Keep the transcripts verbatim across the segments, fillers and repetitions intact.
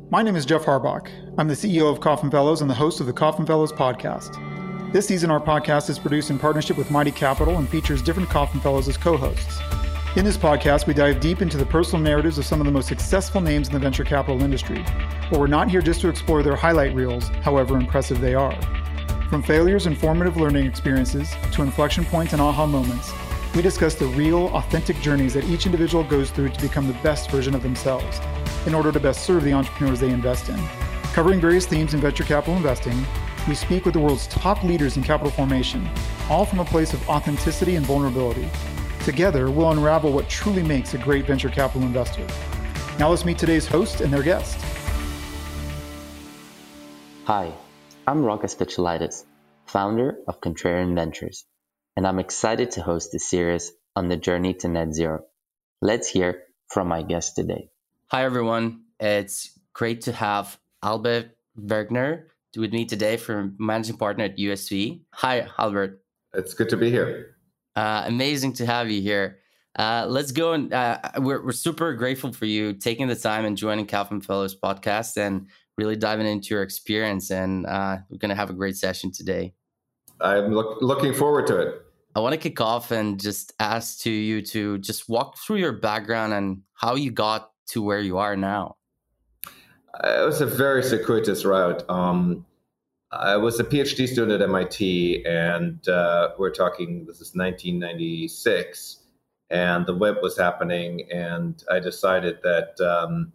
My name is Jeff Harbach. I'm the C E O of Kauffman Fellows and the host of the Kauffman Fellows podcast. This season, our podcast is produced in partnership with Mighty Capital and features different Kauffman Fellows as co-hosts. In this podcast, we dive deep into the personal narratives of some of the most successful names in the venture capital industry. But we're not here just to explore their highlight reels, however impressive they are. From failures and formative learning experiences to inflection points and aha moments, we discuss the real, authentic journeys that each individual goes through to become the best version of themselves in order to best serve the entrepreneurs they invest in. Covering various themes in venture capital investing, we speak with the world's top leaders in capital formation, all from a place of authenticity and vulnerability. Together, we'll unravel what truly makes a great venture capital investor. Now let's meet today's host and their guest. Hi, I'm Rokas Vichilaitis, founder of Contrarian Ventures, and I'm excited to host this series on the journey to net zero. Let's hear from my guest today. Hi, everyone. It's great to have Albert Bergner with me today from managing partner at U S V. Hi, Albert. It's good to be here. Uh, amazing to have you here. Uh, let's go and uh, we're we're super grateful for you taking the time and joining Kauffman Fellows podcast and really diving into your experience. And uh, we're going to have a great session today. I'm look, looking forward to it. I want to kick off and just ask to you to just walk through your background and how you got to where you are now. It was a very circuitous route. Um, I was a PhD student at M I T, and uh, we're talking, this is nineteen ninety-six, and the web was happening, and I decided that um,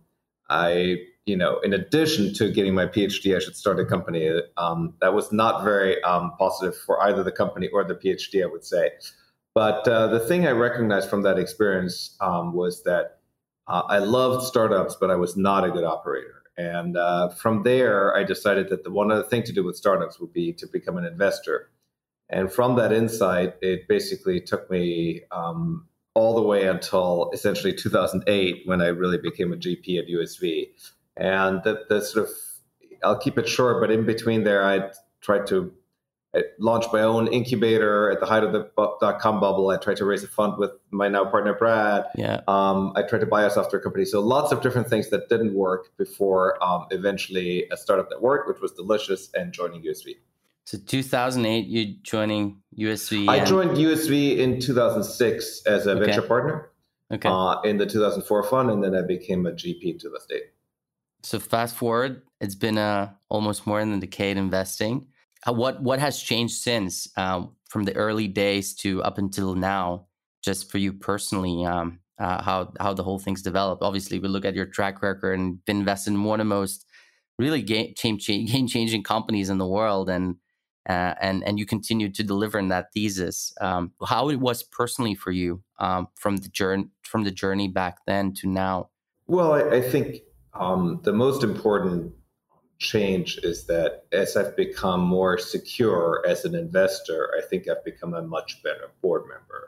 I, you know, in addition to getting my PhD, I should start a company. Um, that was not very um, positive for either the company or the PhD, I would say. But uh, the thing I recognized from that experience um, was that uh, I loved startups, but I was not a good operator. And uh, from there, I decided that the one other thing to do with startups would be to become an investor. And from that insight, it basically took me um, all the way until essentially two thousand eight, when I really became a G P at U S V. And that the sort of, I'll keep it short, but in between there, I tried to launch my own incubator at the height of the dot-com bubble. I tried to raise a fund with my now partner, Brad. Yeah. Um, I tried to buy a software company. So lots of different things that didn't work before um, eventually a startup that worked, which was Delicious, and joining U S V. So two thousand eight, you joining U S V? I and... joined U S V in two thousand six as a okay. venture partner okay. uh, in the two thousand four fund, and then I became a G P in two thousand eight. So fast forward, it's been uh, almost more than a decade investing. Uh, what what has changed since um, from the early days to up until now, just for you personally, um, uh, how how the whole thing's developed? Obviously, we look at your track record and been invested in one of the most really game game changing companies in the world, and uh, and and you continue to deliver in that thesis. Um, how it was personally for you um, from the journey from the journey back then to now? Well, I, I think um, the most important change is that as I've become more secure as an investor, I think I've become a much better board member.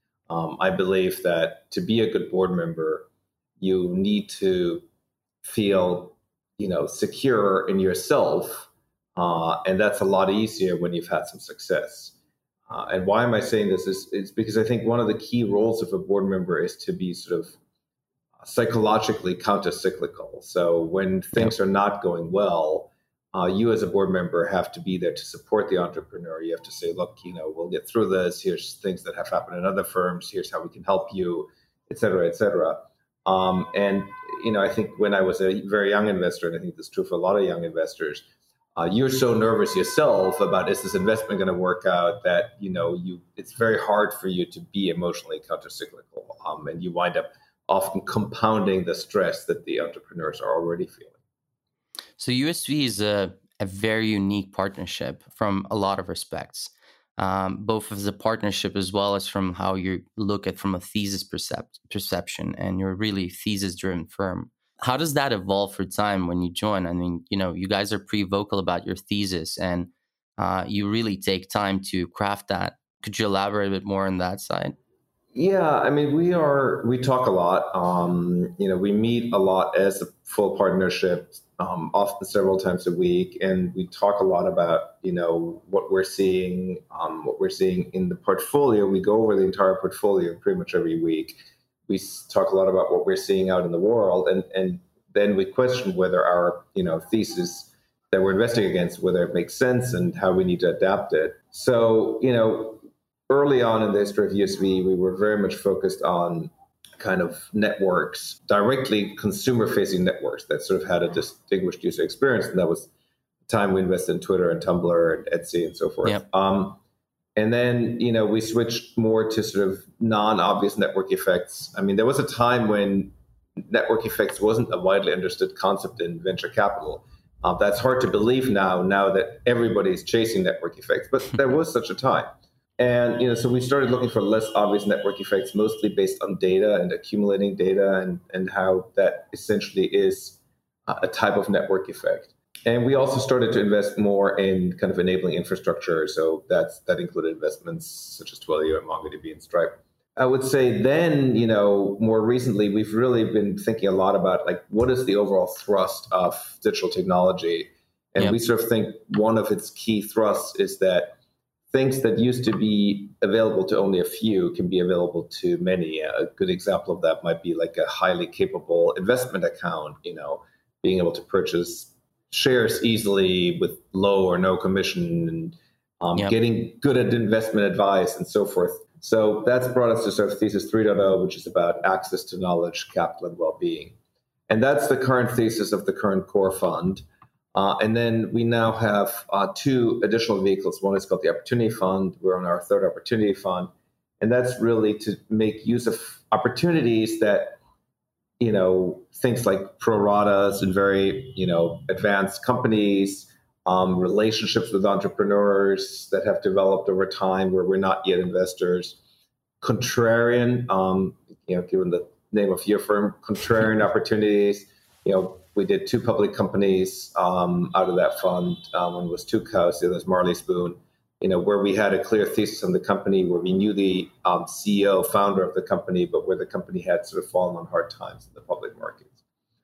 Um, I believe that to be a good board member, you need to feel, you know, secure in yourself, uh, and that's a lot easier when you've had some success. Uh, and why am I saying this? Is it's because I think one of the key roles of a board member is to be sort of psychologically counter-cyclical. So when things are not going well, uh, you as a board member have to be there to support the entrepreneur. You have to say, look, you know, we'll get through this. Here's things that have happened in other firms. Here's how we can help you, et cetera, et cetera. Um, and, you know, I think when I was a very young investor, and I think this is true for a lot of young investors, uh, you're so nervous yourself about, is this investment going to work out, that, you know, you it's very hard for you to be emotionally counter-cyclical. Um, and you wind up often compounding the stress that the entrepreneurs are already feeling. So U S V is a, a very unique partnership from a lot of respects, um, both as a partnership as well as from how you look at from a thesis percep- perception, and you're a really thesis-driven firm. How does that evolve through time when you join? I mean, you know, you guys are pretty vocal about your thesis, and uh, you really take time to craft that. Could you elaborate a bit more on that side? Yeah, I mean, we are, we talk a lot. Um, you know, we meet a lot as a full partnership, um, often several times a week. And we talk a lot about, you know, what we're seeing, um, what we're seeing in the portfolio. We go over the entire portfolio pretty much every week. We talk a lot about what we're seeing out in the world. And, and then we question whether our, you know, thesis that we're investing against, whether it makes sense and how we need to adapt it. So, you know, early on in the history of U S V, we were very much focused on kind of networks, directly consumer-facing networks that sort of had a distinguished user experience. And that was the time we invested in Twitter and Tumblr and Etsy and so forth. Yep. Um, and then, you know, we switched more to sort of non-obvious network effects. I mean, there was a time when network effects wasn't a widely understood concept in venture capital. Uh, that's hard to believe now, now that everybody's chasing network effects, but there was such a time. And, you know, so we started looking for less obvious network effects, mostly based on data and accumulating data and, and how that essentially is a type of network effect. And we also started to invest more in kind of enabling infrastructure. So that's, that included investments such as Twilio and MongoDB and Stripe. I would say then, you know, more recently, we've really been thinking a lot about like, what is the overall thrust of digital technology? And yep. we sort of think one of its key thrusts is that things that used to be available to only a few can be available to many. A good example of that might be like a highly capable investment account, you know, being able to purchase shares easily with low or no commission and um, yep. getting good at investment advice and so forth. So that's brought us to sort of thesis three point oh, which is about access to knowledge, capital, and well-being. And that's the current thesis of the current core fund. Uh, and then we now have uh, two additional vehicles. One is called the Opportunity Fund. We're on our third Opportunity Fund. And that's really to make use of opportunities that, you know, things like pro ratas and very, you know, advanced companies, um, relationships with entrepreneurs that have developed over time where we're not yet investors, contrarian, um, you know, given the name of your firm, contrarian opportunities. You know, we did two public companies um, out of that fund. Um, one was Tucows, the other was Marley Spoon, you know, where we had a clear thesis on the company, where we knew the um, C E O, founder of the company, but where the company had sort of fallen on hard times in the public markets.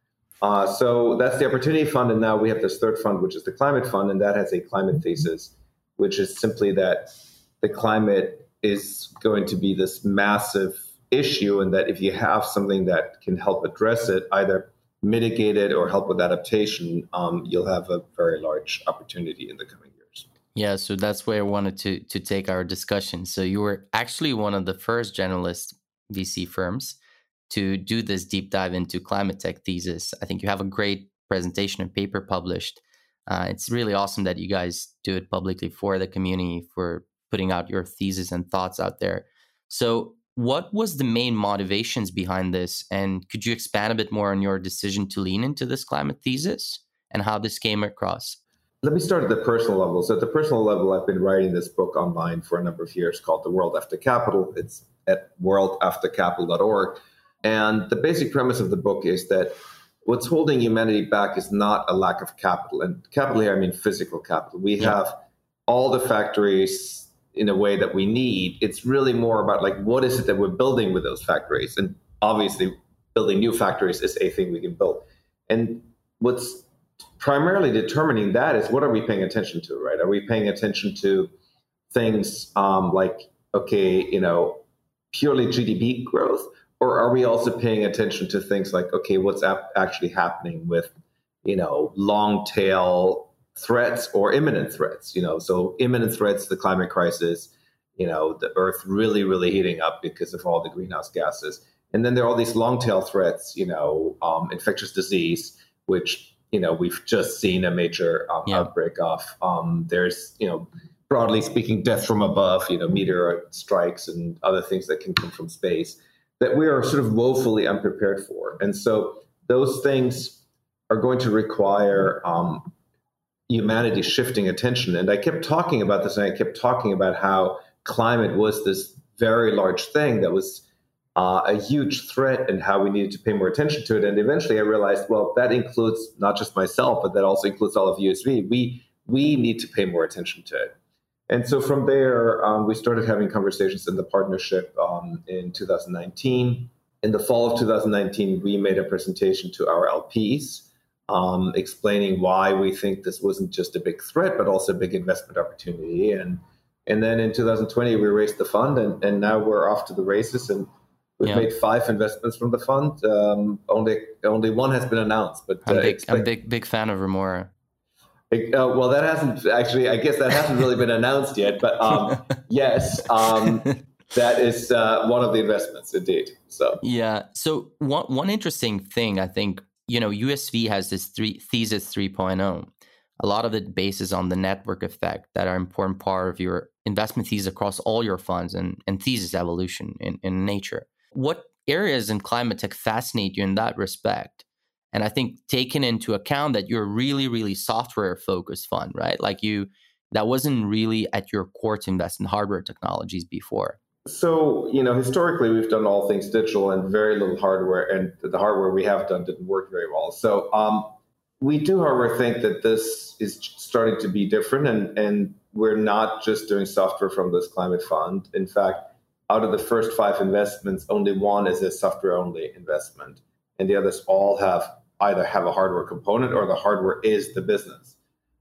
Uh, so that's the Opportunity Fund. And now we have this third fund, which is the Climate Fund. And that has a climate thesis, which is simply that the climate is going to be this massive issue, and that if you have something that can help address it, either mitigate it or help with adaptation, um, you'll have a very large opportunity in the coming years. Yeah, so that's where I wanted to to take our discussion. So you were actually one of the first generalist V C firms to do this deep dive into climate tech thesis. I think you have a great presentation and paper published. Uh, it's really awesome that you guys do it publicly for the community, for putting out your thesis and thoughts out there. So what was the main motivations behind this? And could you expand a bit more on your decision to lean into this climate thesis and how this came across? Let me start at the personal level. So at the personal level, I've been writing this book online for a number of years called The World After Capital. It's at world after capital dot org. And the basic premise of the book is that what's holding humanity back is not a lack of capital. And capital here, I mean physical capital. We yeah. have all the factories in a way that we need. It's really more about like, what is it that we're building with those factories? And obviously building new factories is a thing we can build. And what's primarily determining that is, what are we paying attention to, right? Are we paying attention to things um, like, okay, you know, purely G D P growth? Or are we also paying attention to things like, okay, what's ap- actually happening with, you know, long tail threats or imminent threats, you know, so imminent threats, the climate crisis, you know, the earth really, really heating up because of all the greenhouse gases. And then there are all these long tail threats, you know, um, infectious disease, which, you know, we've just seen a major um, yeah. outbreak of. Um, there's, you know, broadly speaking, death from above, you know, meteor strikes and other things that can come from space that we are sort of woefully unprepared for. And so those things are going to require um, humanity shifting attention. And I kept talking about this, and I kept talking about how climate was this very large thing that was uh, a huge threat, and how we needed to pay more attention to it. And eventually I realized, well, that includes not just myself, but that also includes all of U S V. We, we need to pay more attention to it. And so from there, um, we started having conversations in the partnership um, in two thousand nineteen. In the fall of two thousand nineteen, we made a presentation to our L Ps, Um, explaining why we think this wasn't just a big threat, but also a big investment opportunity. And and then in two thousand twenty, we raised the fund, and, and now we're off to the races. And We've Yeah. made five investments from the fund. Um, only only one has been announced, but I'm uh, big. expect- I'm big big fan of Remora. Uh, well, that hasn't actually. I guess that hasn't really been announced yet. But um, yes, um, that is uh, one of the investments, indeed. So yeah. So one one interesting thing, I think, you know, U S V has this three thesis three point oh. A lot of it bases on the network effect that are an important part of your investment thesis across all your funds and, and thesis evolution in, in nature. What areas in climate tech fascinate you in that respect? And I think taking into account that you're a really, really software focused fund, right? Like you, that wasn't really at your core to invest in hardware technologies before. So, you know, historically, we've done all things digital and very little hardware, and the hardware we have done didn't work very well. So um, we do, however, think that this is starting to be different, and, and we're not just doing software from this climate fund. In fact, out of the first five investments, only one is a software-only investment, and the others all have either have a hardware component or the hardware is the business.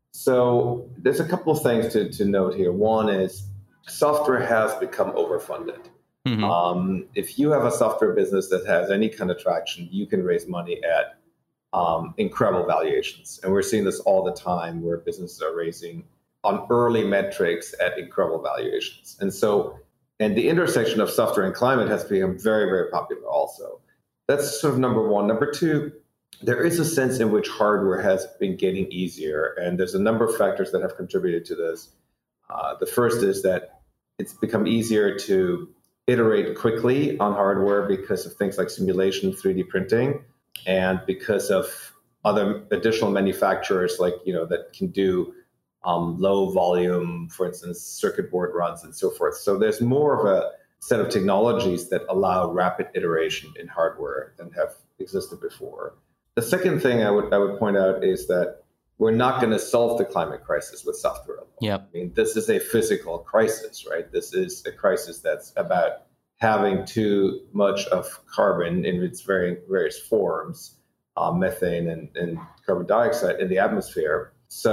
So there's a couple of things to, to note here. One is software has become overfunded. Mm-hmm. Um, if you have a software business that has any kind of traction, you can raise money at um, incredible valuations. And we're seeing this all the time where businesses are raising on early metrics at incredible valuations. And so, and the intersection of software and climate has become very, very popular also. That's sort of number one. Number two, there is a sense in which hardware has been getting easier. And there's a number of factors that have contributed to this. Uh, the first is that it's become easier to iterate quickly on hardware because of things like simulation, three D printing, and because of other additional manufacturers like, you know, that can do um, low volume, for instance, circuit board runs and so forth. So there's more of a set of technologies that allow rapid iteration in hardware than have existed before. The second thing I would I would point out is that we're not going to solve the climate crisis with software alone. Yep. I mean, this is a physical crisis, right? This is a crisis that's about having too much of carbon in its very various forms, uh, methane and, and carbon dioxide in the atmosphere.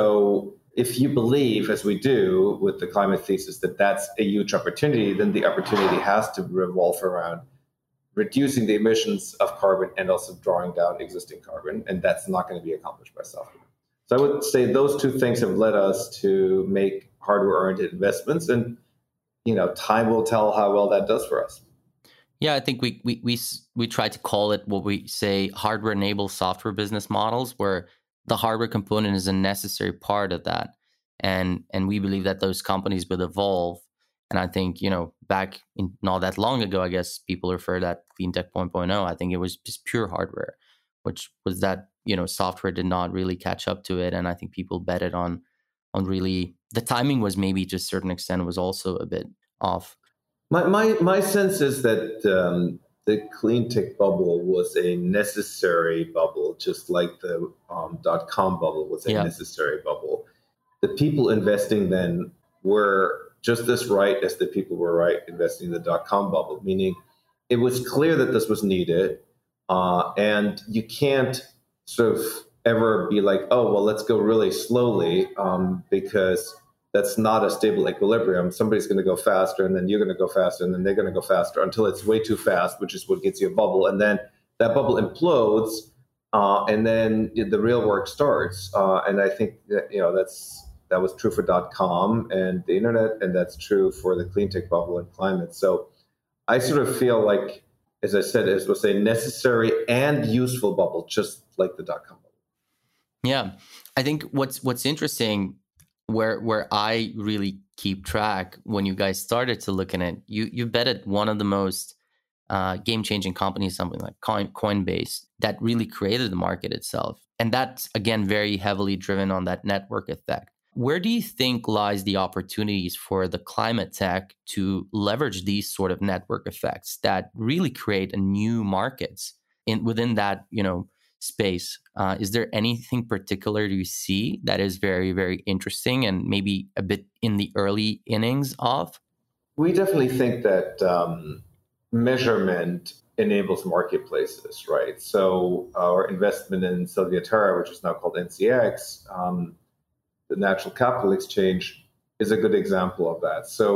So if you believe, as we do with the climate thesis, that that's a huge opportunity, then the opportunity has to revolve around reducing the emissions of carbon and also drawing down existing carbon. And that's not going to be accomplished by software. So I would say those two things have led us to make hardware-oriented investments, and you know, time will tell how well that does for us. Yeah, I think we we we we try to call it what we say hardware-enabled software business models, where the hardware component is a necessary part of that, and and we believe that those companies will evolve. And I think, you know, back in not that long ago, I guess people refer to that Clean Tech one point oh. I think it was just pure hardware, which was that, you know, software did not really catch up to it. And I think people betted on, on really, the timing was maybe to a certain extent was also a bit off. My my, my sense is that um, the clean tech bubble was a necessary bubble, just like the um, dot-com bubble was a yeah. necessary bubble. The people investing then were just as right as the people were right investing in the dot-com bubble, meaning it was clear that this was needed. Uh, and you can't sort of ever be like, oh, well, let's go really slowly um, because that's not a stable equilibrium. Somebody's going to go faster, and then you're going to go faster, and then they're going to go faster until it's way too fast, which is what gets you a bubble. And then that bubble implodes, uh, and then the real work starts. Uh, and I think that, you know, that's that was true for dot-com and the internet, and that's true for the clean tech bubble and climate. So I sort of feel like, as I said, it was a necessary and useful bubble, just like the dot-com bubble. Yeah, I think what's what's interesting, where where I really keep track when you guys started to look at it, you you betted one of the most uh, game-changing companies, something like Coin, Coinbase, that really created the market itself, and that's again very heavily driven on that network effect. Where do you think lies the opportunities for the climate tech to leverage these sort of network effects that really create a new markets in within that, you know, space? Uh, is there anything particular you see that is very, very interesting and maybe a bit in the early innings of? We definitely think that um, measurement enables marketplaces, right? So our investment in Silvia Terra, which is now called N C X, um, the Natural Capital Exchange, is a good example of that. So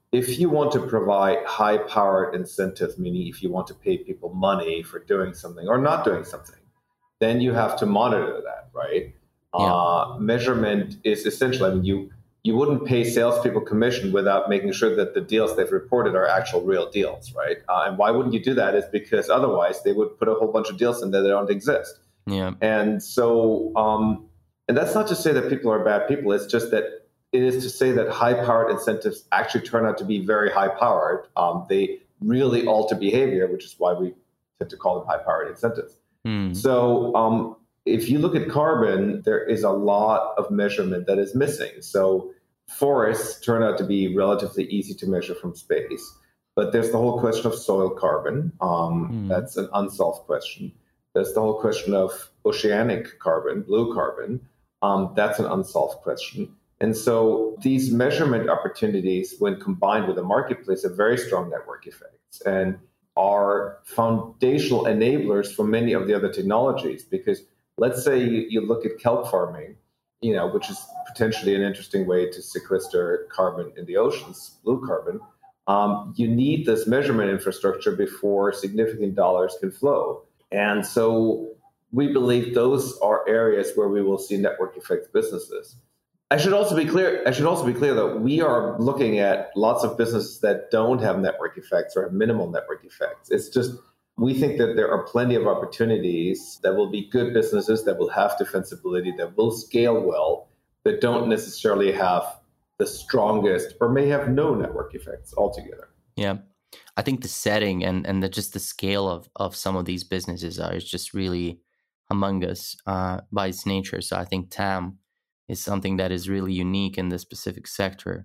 if you want to provide high-powered incentives, meaning if you want to pay people money for doing something or not doing something, then you have to monitor that, right? Yeah. Uh, measurement is essential. I mean, you you wouldn't pay salespeople commission without making sure that the deals they've reported are actual real deals, right? Uh, and why wouldn't you do that? Is because otherwise they would put a whole bunch of deals in there that don't exist. Yeah. And so, um, and that's not to say that people are bad people. It's just that it is to say that high-powered incentives actually turn out to be very high-powered. Um, they really alter behavior, which is why we tend to call them high-powered incentives. Mm. So um, if you look at carbon, there is a lot of measurement that is missing. So forests turn out to be relatively easy to measure from space, but there's the whole question of soil carbon. Um, mm. That's an unsolved question. There's the whole question of oceanic carbon, blue carbon. Um, that's an unsolved question. And so these measurement opportunities, when combined with the marketplace, have very strong network effects and are foundational enablers for many of the other technologies. Because let's say you, you look at kelp farming, you know, which is potentially an interesting way to sequester carbon in the oceans, blue carbon. Um, you need this measurement infrastructure before significant dollars can flow. And so we believe those are areas where we will see network effects businesses. I should also be clear. I should also be clear that we are looking at lots of businesses that don't have network effects or have minimal network effects. It's just we think that there are plenty of opportunities that will be good businesses that will have defensibility, that will scale well, that don't necessarily have the strongest or may have no network effects altogether. Yeah, I think the setting and and the, just the scale of of some of these businesses are just really humongous uh, by its nature. So I think T A M is something that is really unique in this specific sector.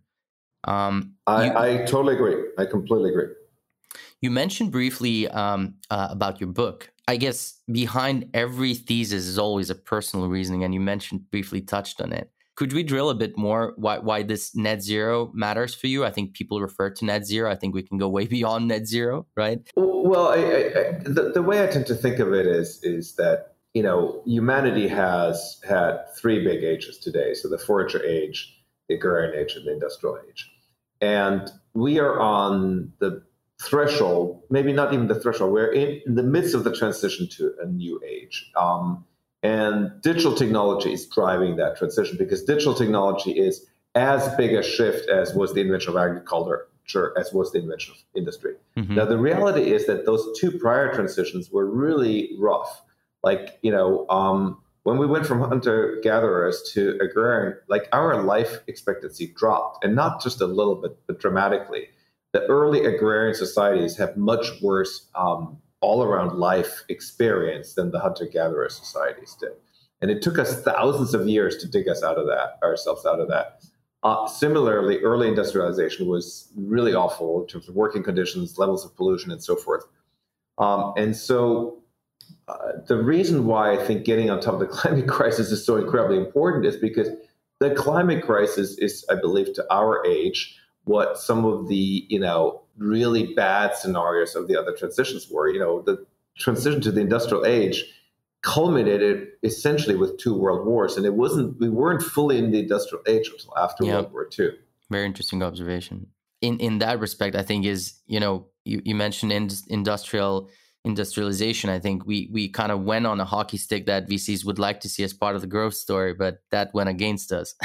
Um, I, you, I totally agree. I completely agree. You mentioned briefly um, uh, about your book. I guess behind every thesis is always a personal reasoning, and you mentioned briefly touched on it. Could we drill a bit more why why this net zero matters for you? I think people refer to net zero. I think we can go way beyond net zero, right? Well, I, I, the, the way I tend to think of it is is that, you know, humanity has had three big ages today. So the forager age, the agrarian age, and the industrial age. And we are on the threshold, maybe not even the threshold, we're in, in the midst of the transition to a new age. Um, and digital technology is driving that transition because digital technology is as big a shift as was the invention of agriculture, as was the invention of industry. Mm-hmm. Now, the reality is that those two prior transitions were really rough. Like, you know, um, when we went from hunter-gatherers to agrarian, like our life expectancy dropped, and not just a little bit, but dramatically. The early agrarian societies have much worse um, all-around life experience than the hunter-gatherer societies did. And it took us thousands of years to dig us out of that, ourselves out of that. Uh, similarly, early industrialization was really awful in terms of working conditions, levels of pollution, and so forth. Um, and so Uh, the reason why I think getting on top of the climate crisis is so incredibly important is because the climate crisis is, I believe, to our age, what some of the, you know, really bad scenarios of the other transitions were. You know, the transition to the industrial age culminated essentially with two world wars, and it wasn't, we weren't fully in the industrial age until after yep. World War Two. Very interesting observation. In in that respect, I think is, you know, you, you mentioned in, industrial industrialization. I think we we kind of went on a hockey stick that V Cs would like to see as part of the growth story, but that went against us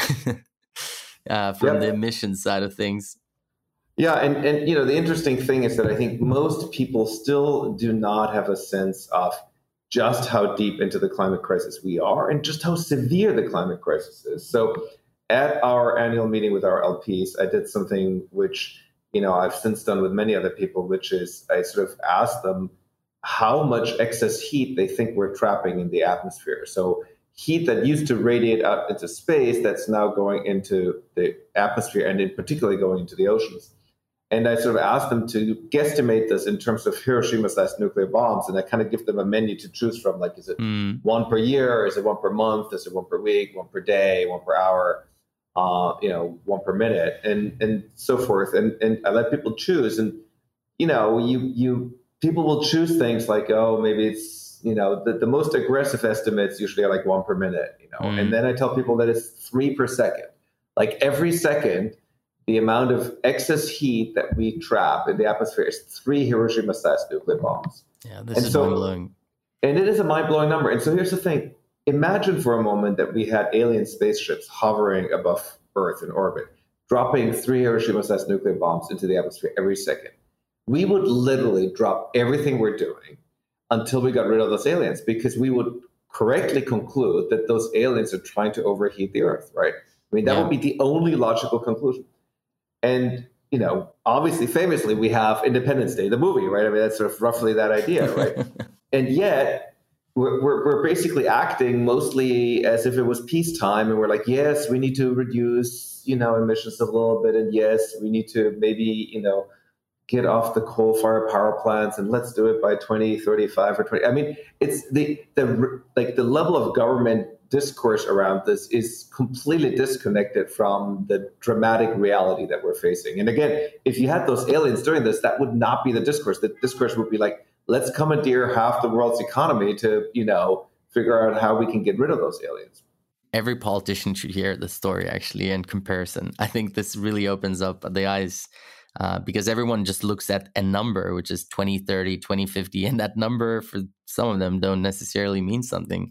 uh, from yep. the emissions side of things. Yeah, and, and you know, the interesting thing is that I think most people still do not have a sense of just how deep into the climate crisis we are and just how severe the climate crisis is. So at our annual meeting with our L Ps, I did something which, you know, I've since done with many other people, which is I sort of asked them how much excess heat they think we're trapping in the atmosphere. So heat that used to radiate out into space that's now going into the atmosphere and in particular going into the oceans. And I sort of asked them to guesstimate this in terms of Hiroshima-sized nuclear bombs. And I kind of give them a menu to choose from. Like, is it mm. one per year? Is it one per month? Is it one per week? One per day? One per hour? Uh, you know, one per minute? And and so forth. And and I let people choose. And, you know, you you people will choose things like, oh, maybe it's, you know, the, the most aggressive estimates usually are like one per minute, you know. Mm. And then I tell people that it's three per second. Like every second, the amount of excess heat that we trap in the atmosphere is three Hiroshima-sized nuclear bombs. Yeah, this and is so, mind-blowing. And it is a mind-blowing number. And so here's the thing. Imagine for a moment that we had alien spaceships hovering above Earth in orbit, dropping three Hiroshima-sized nuclear bombs into the atmosphere every second. We would literally drop everything we're doing until we got rid of those aliens, because we would correctly conclude that those aliens are trying to overheat the Earth, right? I mean, that Yeah. would be the only logical conclusion. And, you know, obviously, famously, we have Independence Day, the movie, right? I mean, that's sort of roughly that idea, right? And yet, we're, we're, we're basically acting mostly as if it was peacetime. And we're like, yes, we need to reduce, you know, emissions a little bit. And yes, we need to maybe, you know, get off the coal-fired power plants, and let's do it by twenty thirty-five or twenty. I mean, it's the the like the level of government discourse around this is completely disconnected from the dramatic reality that we're facing. And again, if you had those aliens doing this, that would not be the discourse. The discourse would be like, let's commandeer half the world's economy to, you know, figure out how we can get rid of those aliens. Every politician should hear the story, actually, in comparison. I think this really opens up the eyes. Uh, because everyone just looks at a number, which is twenty thirty, twenty fifty, and that number for some of them don't necessarily mean something.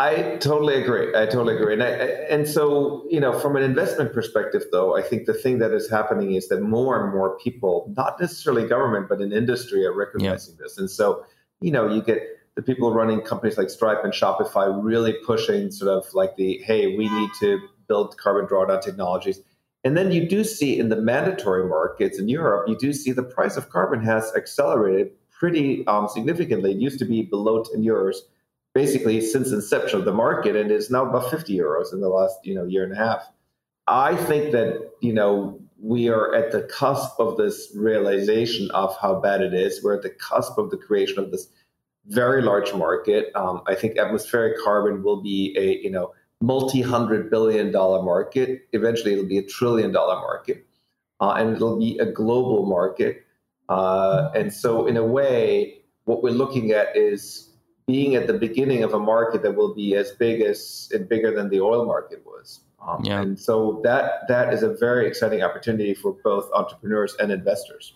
I totally agree. I totally agree. And, I, and so, you know, from an investment perspective, though, I think the thing that is happening is that more and more people, not necessarily government, but in industry, are recognizing yeah. this. And so, you know, you get the people running companies like Stripe and Shopify really pushing sort of like the, hey, we need to build carbon drawdown technologies. And then you do see in the mandatory markets in Europe, you do see the price of carbon has accelerated pretty um, significantly. It used to be below ten euros, basically since inception of the market, and is now about fifty euros in the last you know year and a half. I think that you know we are at the cusp of this realization of how bad it is. We're at the cusp of the creation of this very large market. Um, I think atmospheric carbon will be a you know. multi-hundred billion dollar market. Eventually, it'll be a trillion dollar market, uh, and it'll be a global market. Uh, and so, in a way, what we're looking at is being at the beginning of a market that will be as big as and bigger than the oil market was. Um, yeah. And so that that is a very exciting opportunity for both entrepreneurs and investors.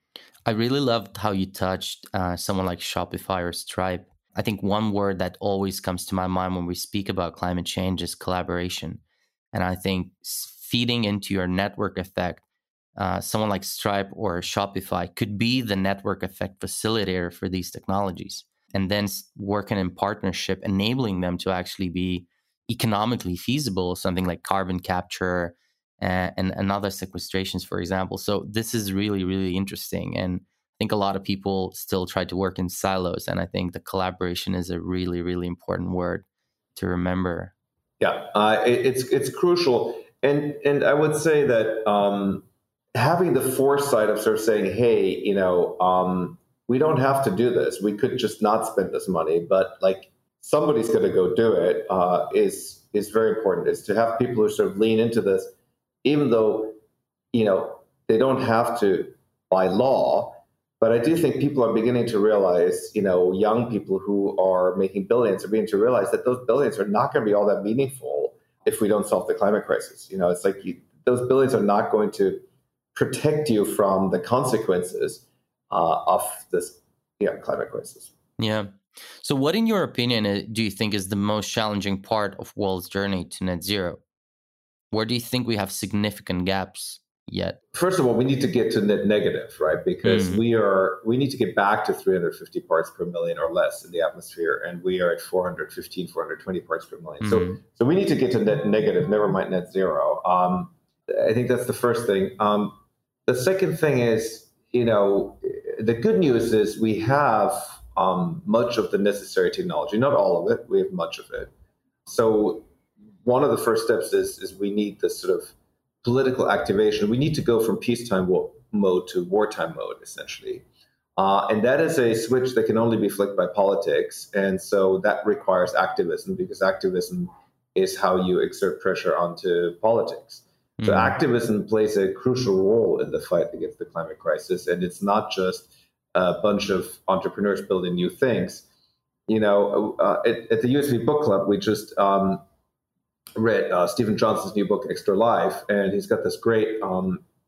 I really loved how you touched uh, someone like Shopify or Stripe. I think one word that always comes to my mind when we speak about climate change is collaboration. And I think feeding into your network effect, uh, someone like Stripe or Shopify could be the network effect facilitator for these technologies, and then working in partnership, enabling them to actually be economically feasible, something like carbon capture and, and, and other sequestrations, for example. So this is really, really interesting. And I think a lot of people still try to work in silos, and I think the collaboration is a really, really important word to remember. Yeah, uh, it, it's it's crucial, and and I would say that um, having the foresight of sort of saying, hey, you know, um, we don't have to do this. We could just not spend this money, but like somebody's going to go do it. Uh, is is very important. Is to have people who sort of lean into this, even though you know they don't have to by law. But I do think people are beginning to realize, you know, young people who are making billions are beginning to realize that those billions are not going to be all that meaningful if we don't solve the climate crisis. You know, it's like you, those billions are not going to protect you from the consequences uh, of this yeah, climate crisis. Yeah. So what, in your opinion, do you think is the most challenging part of world's journey to net zero? Where do you think we have significant gaps yet? First of all, we need to get to net negative, right? Because mm. we are we need to get back to three hundred fifty parts per million or less in the atmosphere, and we are at four hundred fifteen, four hundred twenty parts per million. Mm. So, so we need to get to net negative. Never mind net zero. Um, I think that's the first thing. Um, the second thing is, you know, the good news is we have um, much of the necessary technology. Not all of it. We have much of it. So, one of the first steps is is we need this sort of political activation. We need to go from peacetime wo- mode to wartime mode, essentially. Uh, and that is a switch that can only be flicked by politics. And so that requires activism, because activism is how you exert pressure onto politics. Mm-hmm. So activism plays a crucial role in the fight against the climate crisis. And it's not just a bunch of entrepreneurs building new things. You know, uh, at, at the U S V Book Club, we just um, read uh, Stephen Johnson's new book, Extra Life, and he's got this great um,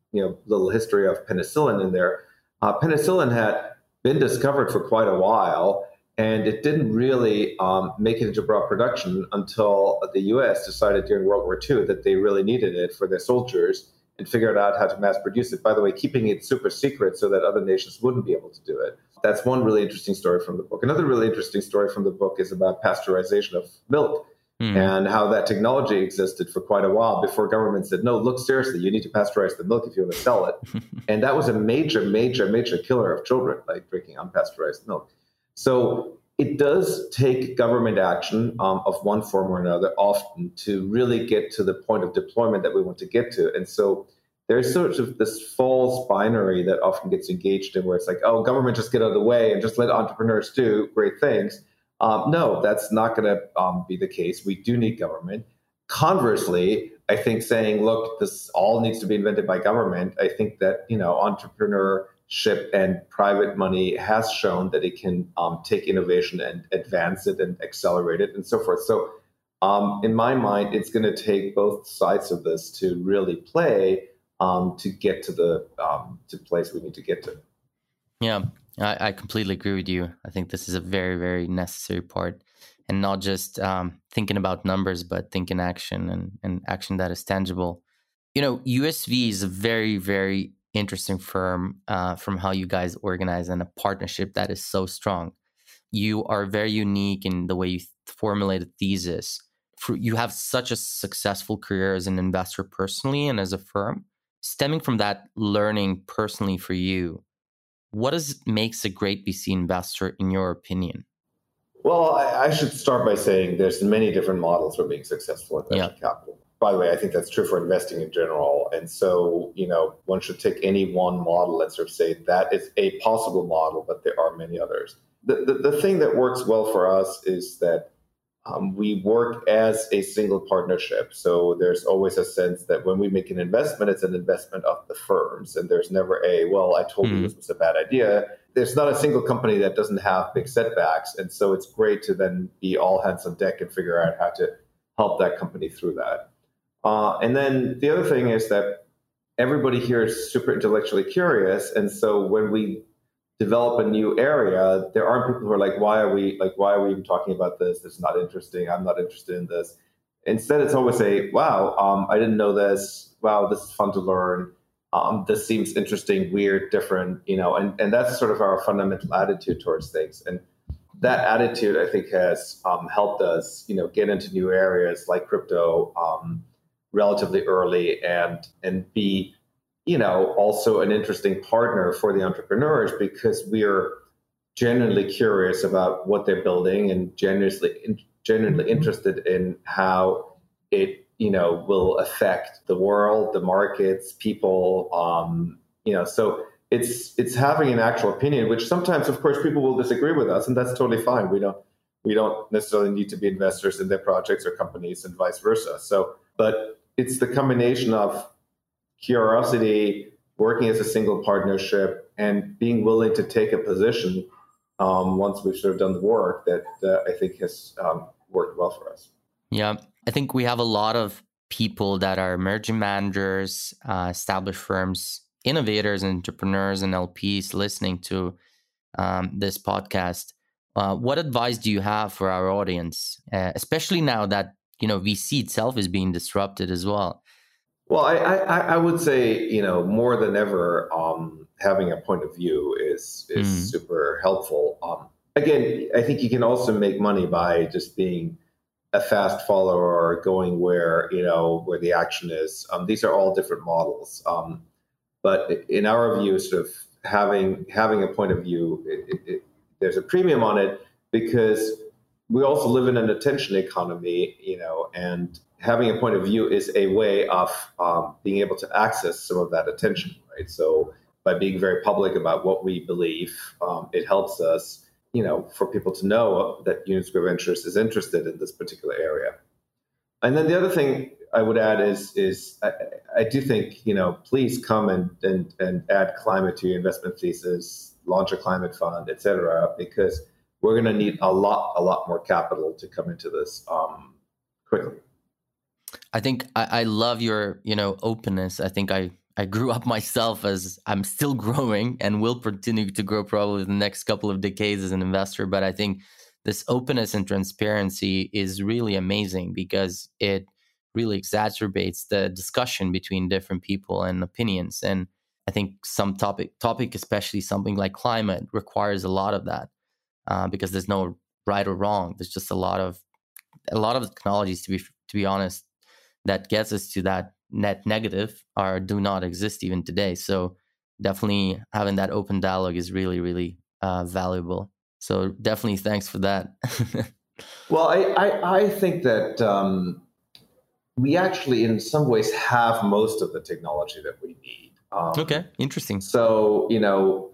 you know, little history of penicillin in there. Uh, penicillin had been discovered for quite a while, and it didn't really um, make it into broad production until the U S decided during World War Two that they really needed it for their soldiers and figured out how to mass produce it. By the way, keeping it super secret so that other nations wouldn't be able to do it. That's one really interesting story from the book. Another really interesting story from the book is about pasteurization of milk. Mm. And how that technology existed for quite a while before government said, no, look, seriously, you need to pasteurize the milk if you want to sell it. And that was a major, major, major killer of children, like drinking unpasteurized milk. So it does take government action um, of one form or another often to really get to the point of deployment that we want to get to. And so there's sort of this false binary that often gets engaged in where it's like, oh, government, just get out of the way and just let entrepreneurs do great things. Um, no, that's not going to um, be the case. We do need government. Conversely, I think saying, look, this all needs to be invented by government, I think that, you know, entrepreneurship and private money has shown that it can um, take innovation and advance it and accelerate it and so forth. So um, in my mind, it's going to take both sides of this to really play um, to get to the um, to place we need to get to. Yeah. I, I completely agree with you. I think this is a very, very necessary part, and not just um, thinking about numbers, but thinking action and, and action that is tangible. You know, U S V is a very, very interesting firm uh, from how you guys organize, and a partnership that is so strong. You are very unique in the way you formulate a thesis. For, you have such a successful career as an investor personally and as a firm. Stemming from that learning personally for you, what does makes a great V C investor, in your opinion? Well, I, I should start by saying there's many different models for being successful in venture yeah. capital. By the way, I think that's true for investing in general. And so, you know, one should take any one model and sort of say that is a possible model, but there are many others. The, the, the thing that works well for us is that Um, we work as a single partnership. So there's always a sense that when we make an investment, it's an investment of the firms. And there's never a, well, I told mm. you this was a bad idea. There's not a single company that doesn't have big setbacks. And so it's great to then be all hands on deck and figure out how to help that company through that. Uh, and then the other thing is that everybody here is super intellectually curious. And so when we develop a new area, there aren't people who are like, why are we like, why are we even talking about this? This is not interesting. I'm not interested in this. Instead, it's always a, wow, um, I didn't know this. Wow, this is fun to learn. Um, this seems interesting, weird, different, you know, and, and that's sort of our fundamental attitude towards things. And that attitude, I think, has um, helped us, you know, get into new areas like crypto um, relatively early and and be, you know, also an interesting partner for the entrepreneurs because we are genuinely curious about what they're building and genuinely genuinely interested in how it, you know, will affect the world, the markets, people, um, you know, so it's it's having an actual opinion, which sometimes, of course, people will disagree with us, and that's totally fine. We don't we don't necessarily need to be investors in their projects or companies and vice versa. So, but it's the combination of curiosity, working as a single partnership, and being willing to take a position um, once we've sort of done the work that uh, I think has um, worked well for us. Yeah, I think we have a lot of people that are emerging managers, uh, established firms, innovators, entrepreneurs, and L Ps listening to um, this podcast. Uh, what advice do you have for our audience, uh, especially now that, you know, V C itself is being disrupted as well? Well, I, I, I would say, you know, more than ever, um, having a point of view is is mm. super helpful. Um, again, I think you can also make money by just being a fast follower or going where, you know, where the action is. Um, these are all different models. Um, but in our view, sort of having having a point of view, it, it, it, there's a premium on it because we also live in an attention economy, you know, and having a point of view is a way of um, being able to access some of that attention, right? So by being very public about what we believe, um, it helps us, you know, for people to know that Union Square Ventures is interested in this particular area. And then the other thing I would add is, is I, I do think, you know, please come and, and, and add climate to your investment thesis, launch a climate fund, et cetera, because we're going to need a lot, a lot more capital to come into this um, quickly. I think I, I love your, you know, openness. I think I, I grew up myself as I'm still growing and will continue to grow probably the next couple of decades as an investor. But I think this openness and transparency is really amazing because it really exacerbates the discussion between different people and opinions. And I think some topic, topic, especially something like climate, requires a lot of that uh, because there's no right or wrong. There's just a lot of a lot of the technologies, to be to be honest, that gets us to that net negative are do not exist even today. So definitely having that open dialogue is really, really uh, valuable. So definitely thanks for that. Well, I, I, I think that um, we actually, in some ways, have most of the technology that we need. Um, okay, interesting. So, you know,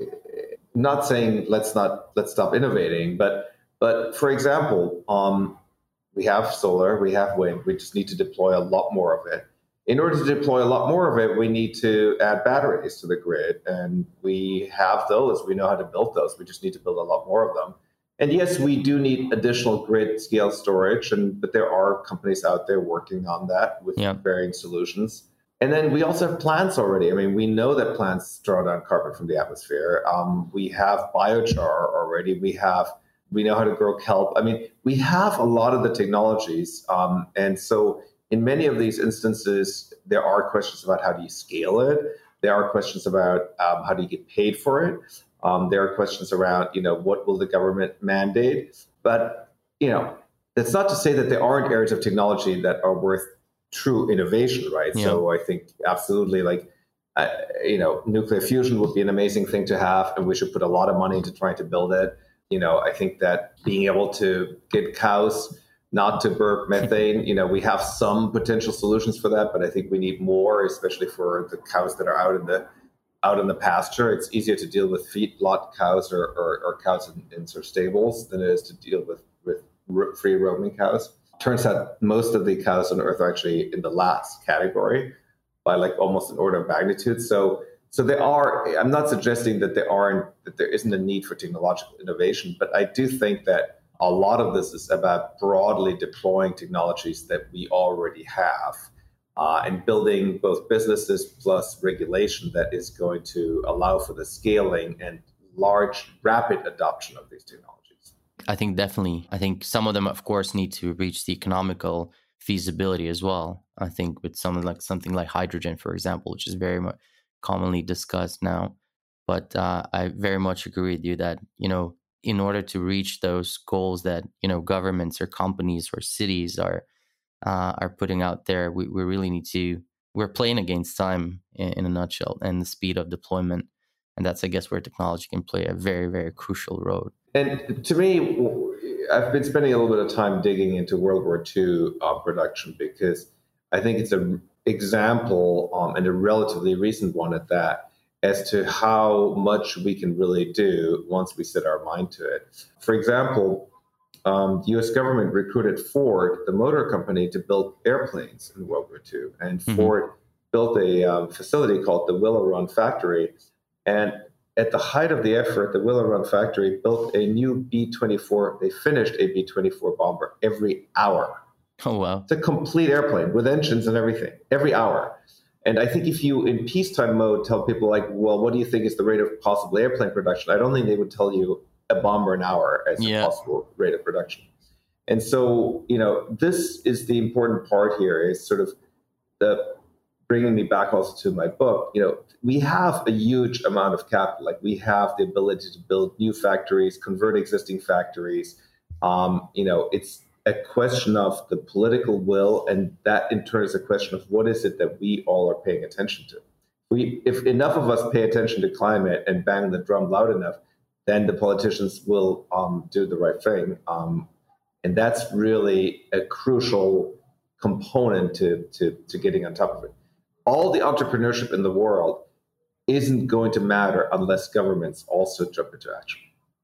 not saying let's not let's stop innovating, but but for example, um, we have solar, we have wind. We just need to deploy a lot more of it. In order to deploy a lot more of it, we need to add batteries to the grid, and we have those. We know how to build those. We just need to build a lot more of them. And yes, we do need additional grid scale storage, and but there are companies out there working on that with yeah. varying solutions. And then we also have plants already. I mean, we know that plants draw down carbon from the atmosphere. Um, we have biochar already. We have we know how to grow kelp. I mean, we have a lot of the technologies, um, and so. In many of these instances, there are questions about how do you scale it. There are questions about um, how do you get paid for it. Um, there are questions around, you know, what will the government mandate? But, you know, that's not to say that there aren't areas of technology that are worth true innovation, right? Yeah. So I think absolutely, like, uh, you know, nuclear fusion would be an amazing thing to have, and we should put a lot of money into trying to build it. You know, I think that being able to get cows not to burp methane. You know, we have some potential solutions for that, but I think we need more, especially for the cows that are out in the out in the pasture. It's easier to deal with feedlot cows or, or, or cows in, in sort of stables than it is to deal with, with free roaming cows. Turns out most of the cows on Earth are actually in the last category by like almost an order of magnitude. So so there are, I'm not suggesting that there aren't, that there isn't a need for technological innovation, but I do think that a lot of this is about broadly deploying technologies that we already have uh, and building both businesses plus regulation that is going to allow for the scaling and large, rapid adoption of these technologies. I think definitely. I think some of them, of course, need to reach the economical feasibility as well. I think with something like something like hydrogen, for example, which is very much commonly discussed now. But uh, I very much agree with you that, you know, in order to reach those goals that, you know, governments or companies or cities are uh, are putting out there, we, we really need to, we're playing against time in, in a nutshell, and the speed of deployment. And that's, I guess, where technology can play a very, very crucial role. And to me, I've been spending a little bit of time digging into World War Two uh, production, because I think it's an example, um, and a relatively recent one at that, as to how much we can really do once we set our mind to it. For example, um, the U S government recruited Ford, the motor company, to build airplanes in World War Two. And mm-hmm. Ford built a um, facility called the Willow Run Factory. And at the height of the effort, the Willow Run Factory built a new B twenty-four. They finished a B twenty-four bomber every hour. Oh, wow. It's a complete airplane with engines and everything, every hour. And I think if you, in peacetime mode, tell people like, well, what do you think is the rate of possible airplane production? I don't think they would tell you a bomber an hour as yeah. a possible rate of production. And so, you know, this is the important part here, is sort of the bringing me back also to my book. You know, we have a huge amount of capital. Like, we have the ability to build new factories, convert existing factories. Um, you know, it's a question of the political will, and that in turn is a question of what is it that we all are paying attention to. We, if enough of us pay attention to climate and bang the drum loud enough, then the politicians will um, do the right thing. Um, and that's really a crucial component to, to, to getting on top of it. All the entrepreneurship in the world isn't going to matter unless governments also jump into action.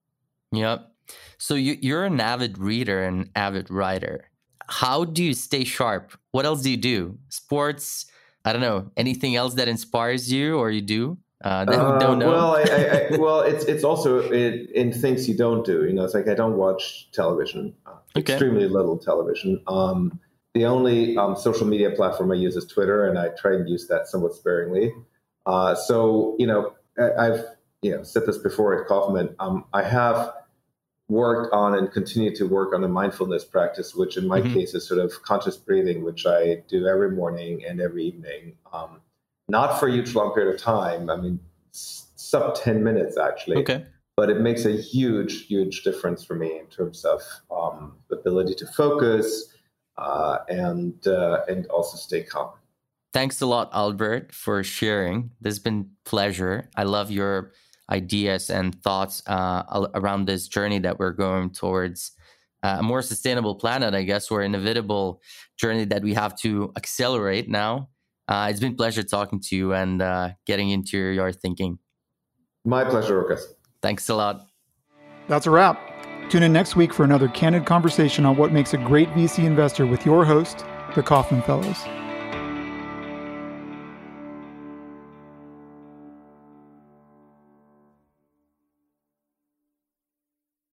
Yep. So you, you're an avid reader and avid writer. How do you stay sharp? What else do you do? Sports? I don't know. Anything else that inspires you, or you do? Uh, that uh, we don't know. Well, I, I, well, it's it's also in, in things you don't do. You know, it's like I don't watch television. Uh, okay. Extremely little television. Um, the only um, social media platform I use is Twitter, and I try and use that somewhat sparingly. Uh, so, you know, I've you know said this before at Kaufman. Um, I have worked on and continue to work on a mindfulness practice, which in my mm-hmm. case is sort of conscious breathing, which I do every morning and every evening. Um, not for a huge long period of time. I mean, sub ten minutes actually. Okay. But it makes a huge, huge difference for me in terms of um, the ability to focus uh, and uh, and also stay calm. Thanks a lot, Albert, for sharing. This has been a pleasure. I love your ideas and thoughts uh, around this journey that we're going towards uh, a more sustainable planet, I guess, or an inevitable journey that we have to accelerate now. Uh, it's been a pleasure talking to you and uh, getting into your, your thinking. My pleasure, Ruckus. Thanks a lot. That's a wrap. Tune in next week for another candid conversation on what makes a great V C investor with your host, the Kaufman Fellows.